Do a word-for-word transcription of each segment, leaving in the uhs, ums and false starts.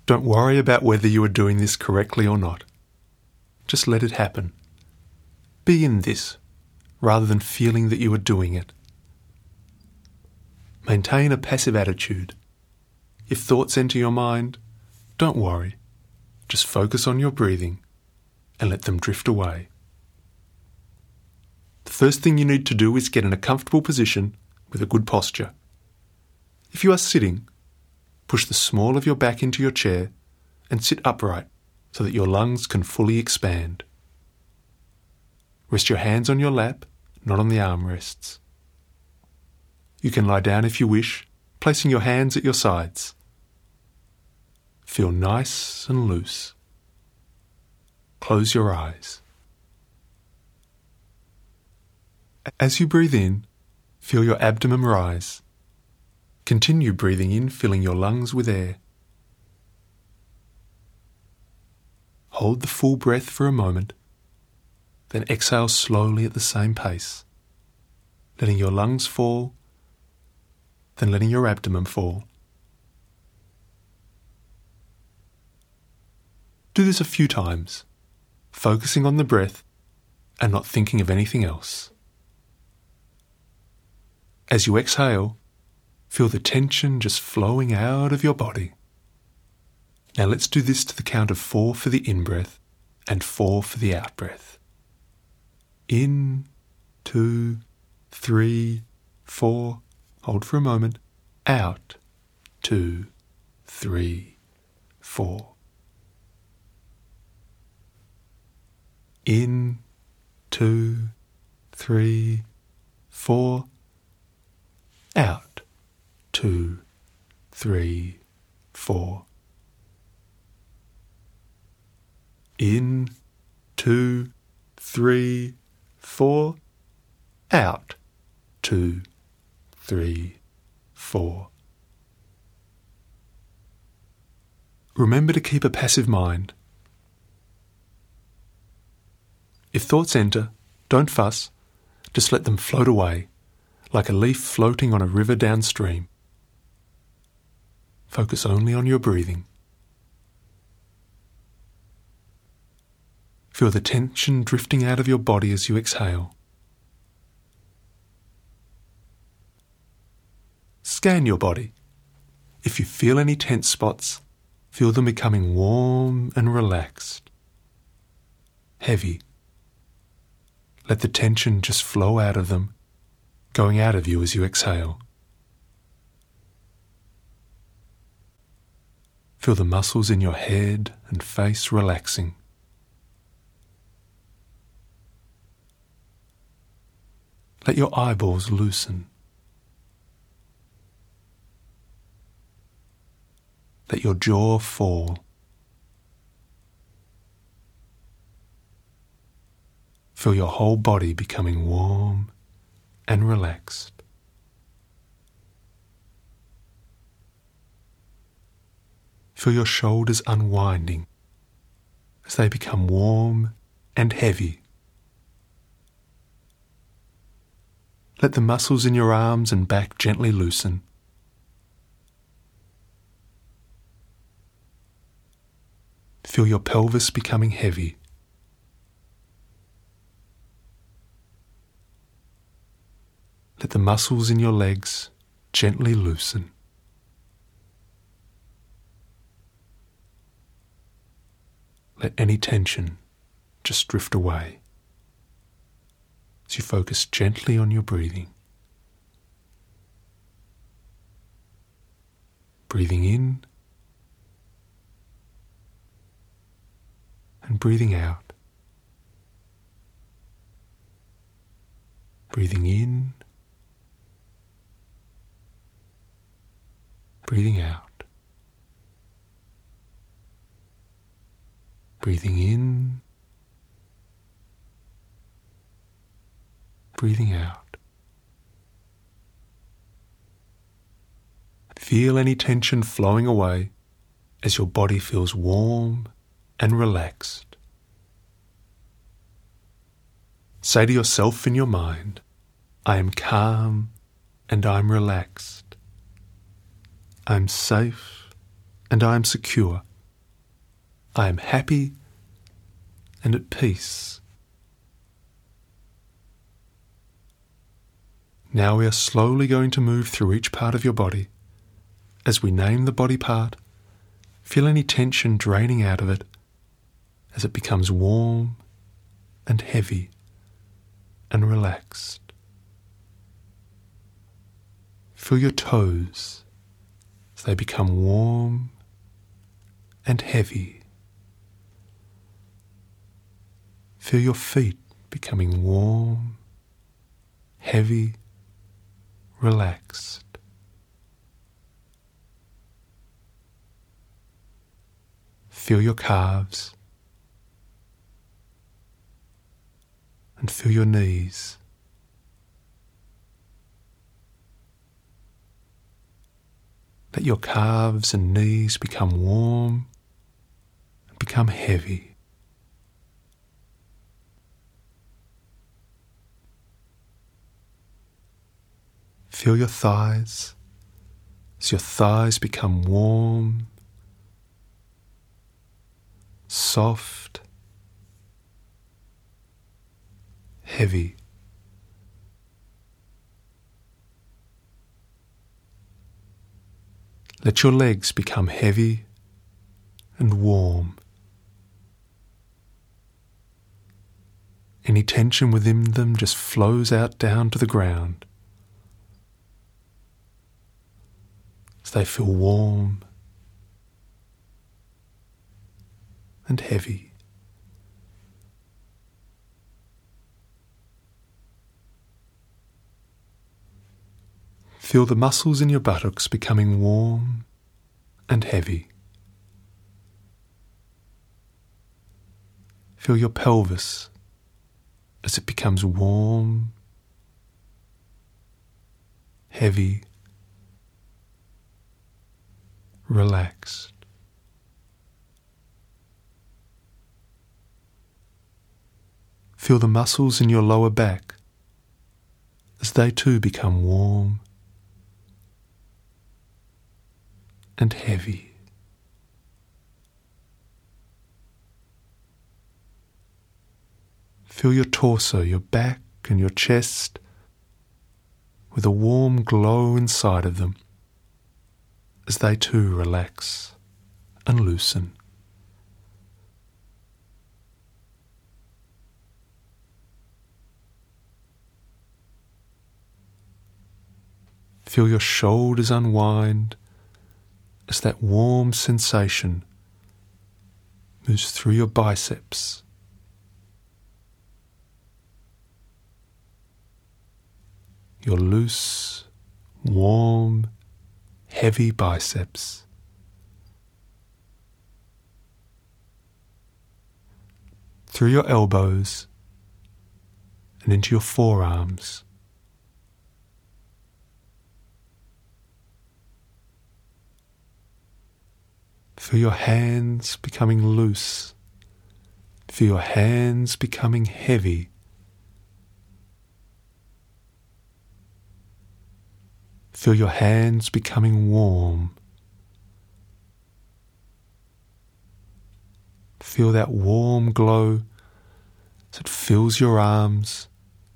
Don't worry about whether you are doing this correctly or not. Just let it happen. Be in this, rather than feeling that you are doing it. Maintain a passive attitude. If thoughts enter your mind, don't worry. Just focus on your breathing and let them drift away. The first thing you need to do is get in a comfortable position with a good posture. If you are sitting, push the small of your back into your chair and sit upright so that your lungs can fully expand. Rest your hands on your lap, not on the armrests. You can lie down if you wish, placing your hands at your sides. Feel nice and loose. Close your eyes. As you breathe in, feel your abdomen rise. Continue breathing in, filling your lungs with air. Hold the full breath for a moment, then exhale slowly at the same pace, letting your lungs fall, then letting your abdomen fall. Do this a few times, focusing on the breath and not thinking of anything else. As you exhale, feel the tension just flowing out of your body. Now let's do this to the count of four for the in-breath and four for the out-breath. In, two, three, four. Hold for a moment. Out, two, three, four. In, two, three, four. Out, two, three, four. In, two, three, four. Out, two, three, four. Remember to keep a passive mind. If thoughts enter, don't fuss, just let them float away, like a leaf floating on a river downstream. Focus only on your breathing. Feel the tension drifting out of your body as you exhale. Scan your body. If you feel any tense spots, feel them becoming warm and relaxed. Heavy. Let the tension just flow out of them, going out of you as you exhale. Feel the muscles in your head and face relaxing. Let your eyeballs loosen. Let your jaw fall. Feel your whole body becoming warm and relaxed. Feel your shoulders unwinding as they become warm and heavy. Let the muscles in your arms and back gently loosen. Feel your pelvis becoming heavy. Let the muscles in your legs gently loosen. Let any tension just drift away as you focus gently on your breathing. Breathing in and breathing out. Breathing in, breathing out. Breathing in, breathing out. Feel any tension flowing away as your body feels warm and relaxed. Say to yourself in your mind, I am calm and I am relaxed. I am safe and I am secure. I am happy and at peace. Now we are slowly going to move through each part of your body. As we name the body part, feel any tension draining out of it as it becomes warm and heavy and relaxed. Feel your toes as they become warm and heavy. Feel your feet becoming warm, heavy, relaxed. Feel your calves and feel your knees. Let your calves and knees become warm and become heavy. Feel your thighs as your thighs become warm, soft, heavy. Let your legs become heavy and warm. Any tension within them just flows out down to the ground as they feel warm and heavy. Feel the muscles in your buttocks becoming warm and heavy. Feel your pelvis as it becomes warm, heavy, relaxed. Feel the muscles in your lower back as they too become warm and heavy. Feel your torso, your back and your chest with a warm glow inside of them as they too relax and loosen. Feel your shoulders unwind as that warm sensation moves through your biceps. Your loose, warm, heavy biceps. Through your elbows and into your forearms. Feel your hands becoming loose. Feel your hands becoming heavy. Feel your hands becoming warm. Feel that warm glow as it fills your arms,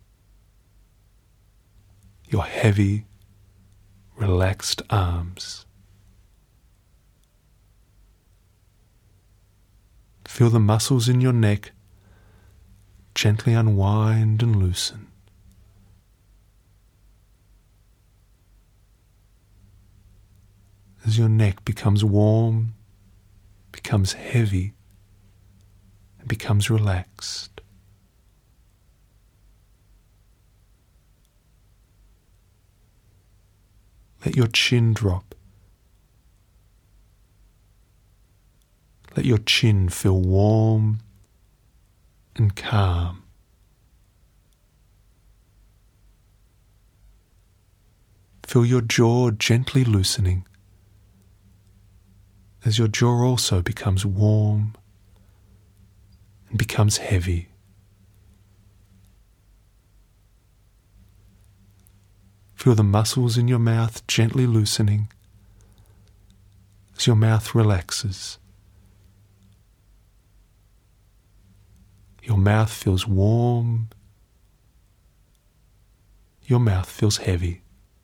your heavy, relaxed arms. Feel the muscles in your neck gently unwind and loosen. As your neck becomes warm, becomes heavy, and becomes relaxed. Let your chin drop. Let your chin feel warm and calm. Feel your jaw gently loosening as your jaw also becomes warm and becomes heavy. Feel the muscles in your mouth gently loosening as your mouth relaxes Your mouth feels warm. Your mouth feels heavy.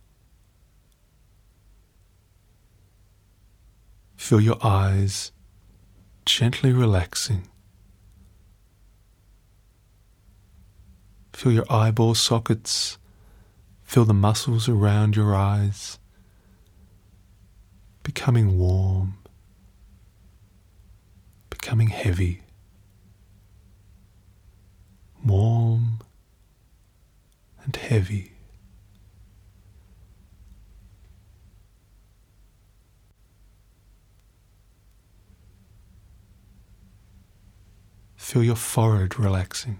Feel your eyes gently relaxing. Feel your eyeball sockets. Feel the muscles around your eyes becoming warm, becoming heavy. Warm and heavy. Feel your forehead relaxing.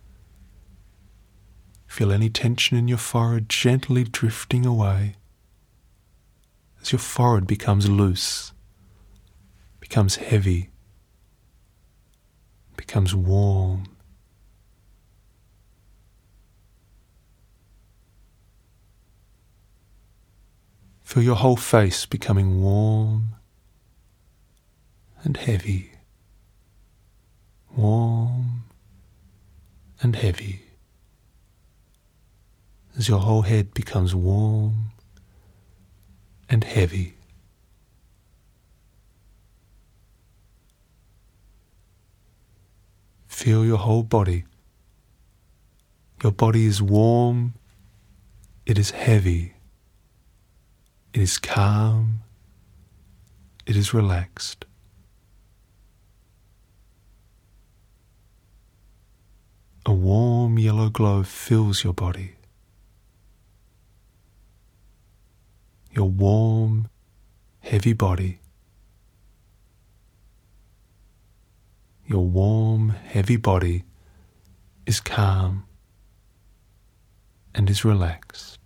Feel any tension in your forehead gently drifting away as your forehead becomes loose, becomes heavy, becomes warm. Feel your whole face becoming warm and heavy, warm and heavy, as your whole head becomes warm and heavy. Feel your whole body. Your body is warm, it is heavy, it is calm, it is relaxed. A warm yellow glow fills your body. Your warm, heavy body. Your warm, heavy body is calm and is relaxed.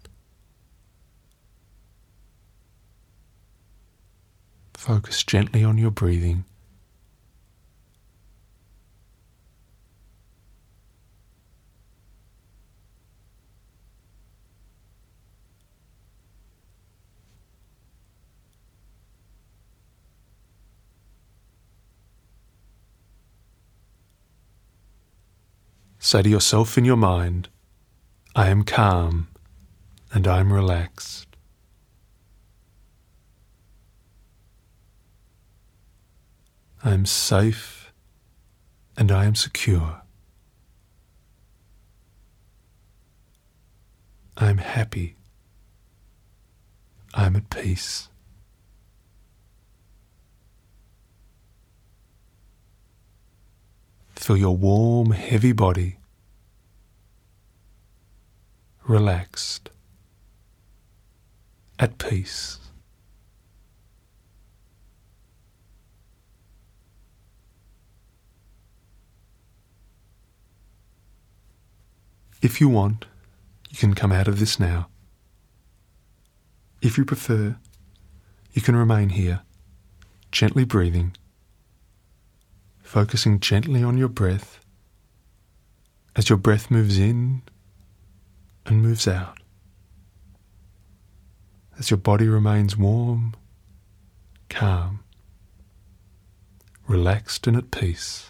Focus gently on your breathing. Say to yourself in your mind, I am calm and I am relaxed. I am safe and I am secure. I am happy. I am at peace. Feel your warm, heavy body relaxed, at peace. If you want, you can come out of this now. If you prefer, you can remain here, gently breathing, focusing gently on your breath as your breath moves in and moves out, as your body remains warm, calm, relaxed and at peace.